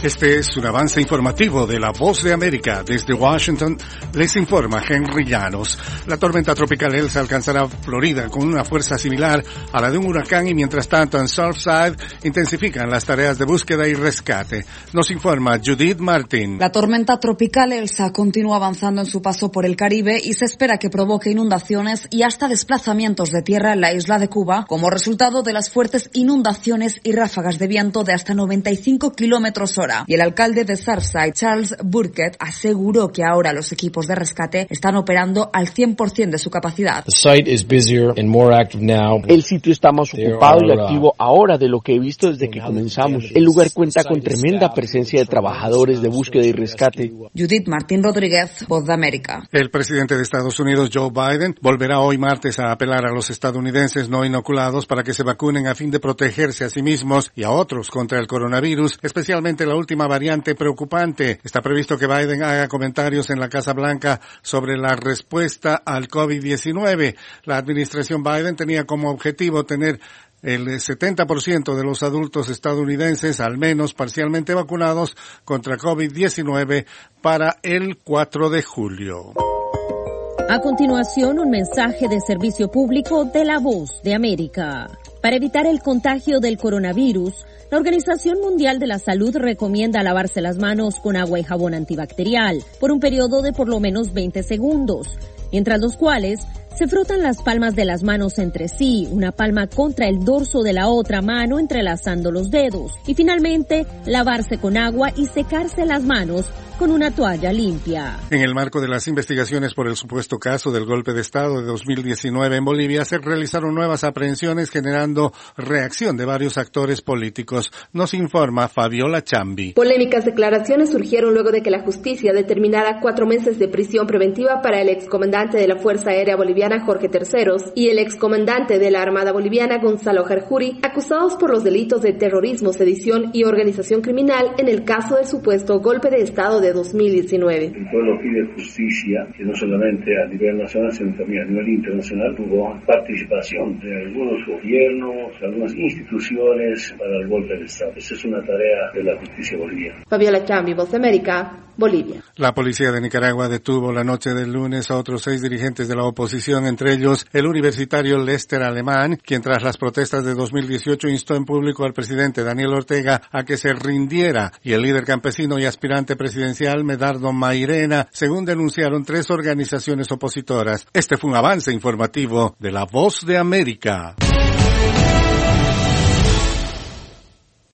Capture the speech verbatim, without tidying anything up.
Este es un avance informativo de La Voz de América. Desde Washington les informa Henry Llanos. La tormenta tropical Elsa alcanzará Florida con una fuerza similar a la de un huracán y mientras tanto en Surfside intensifican las tareas de búsqueda y rescate. Nos informa Judith Martín. La tormenta tropical Elsa continúa avanzando en su paso por el Caribe y se espera que provoque inundaciones y hasta desplazamientos de tierra en la isla de Cuba como resultado de las fuertes inundaciones y ráfagas de viento de hasta noventa y cinco kilómetros hora. Y el alcalde de Surfside, Charles Burkett, aseguró que ahora los equipos de rescate están operando al cien por ciento de su capacidad. El sitio está más ocupado y activo ahora de lo que he visto desde que comenzamos. El lugar cuenta con tremenda presencia de trabajadores de búsqueda y rescate. Judith Martín Rodríguez, Voz de América. El presidente de Estados Unidos, Joe Biden, volverá hoy martes a apelar a los estadounidenses no inoculados para que se vacunen a fin de protegerse a sí mismos y a otros contra el coronavirus, especialmente la última variante preocupante. Está previsto que Biden haga comentarios en la Casa Blanca sobre la respuesta al COVID diecinueve. La administración Biden tenía como objetivo tener el setenta por ciento de los adultos estadounidenses al menos parcialmente vacunados contra COVID diecinueve para el cuatro de julio. A continuación, un mensaje de servicio público de La Voz de América. Para evitar el contagio del coronavirus, la Organización Mundial de la Salud recomienda lavarse las manos con agua y jabón antibacterial por un periodo de por lo menos veinte segundos, mientras los cuales se frotan las palmas de las manos entre sí, una palma contra el dorso de la otra mano entrelazando los dedos, y finalmente lavarse con agua y secarse las manos con una toalla limpia. En el marco de las investigaciones por el supuesto caso del golpe de Estado de dos mil diecinueve en Bolivia, se realizaron nuevas aprehensiones generando reacción de varios actores políticos. Nos informa Fabiola Chambi. Polémicas declaraciones surgieron luego de que la justicia determinara cuatro meses de prisión preventiva para el excomandante de la Fuerza Aérea Boliviana Jorge Terceros y el excomandante de la Armada Boliviana Gonzalo Jarjuri, acusados por los delitos de terrorismo, sedición y organización criminal en el caso del supuesto golpe de Estado de dos mil diecinueve. El pueblo pide justicia, que no solamente a nivel nacional, sino también a nivel internacional hubo participación de algunos gobiernos, algunas instituciones para el golpe de Estado. Esa es una tarea de la justicia boliviana. Fabiola Chambi, Voz de América, Bolivia. La policía de Nicaragua detuvo la noche del lunes a otros seis dirigentes de la oposición, entre ellos el universitario Lester Alemán, quien tras las protestas de dos mil dieciocho instó en público al presidente Daniel Ortega a que se rindiera, y el líder campesino y aspirante presidencial Medardo Mairena, según denunciaron tres organizaciones opositoras. Este fue un avance informativo de La Voz de América.